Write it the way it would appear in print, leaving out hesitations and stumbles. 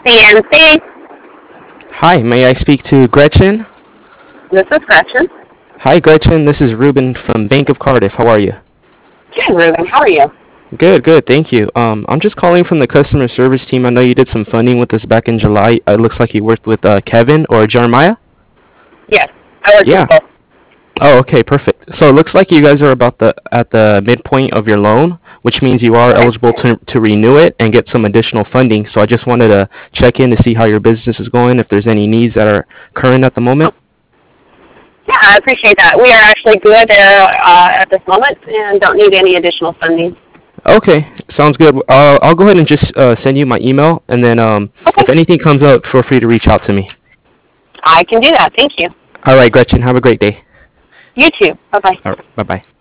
CNC. Hi, may I speak to Gretchen? This is Gretchen. Hi, Gretchen. This is Ruben from Bank of Cardiff. How are you? Good, Ruben. How are you? Good, good. Thank you. I'm just calling from the customer service team. I know you did some funding with us back in July. It looks like you worked with Kevin or Jeremiah. Yes, I work with Yeah. both. Oh, okay, perfect. So it looks like you guys are about at the midpoint of your loan, which means you are Okay. eligible to renew it and get some additional funding. So I just wanted to check in to see how your business is going, if there's any needs that are current at the moment. Yeah, I appreciate that. We are actually good at this moment and don't need any additional funding. Okay, sounds good. I'll go ahead and just send you my email, and then Okay. if anything comes up, feel free to reach out to me. I can do that. Thank you. All right, Gretchen, have a great day. You too. Bye-bye. All right, bye-bye.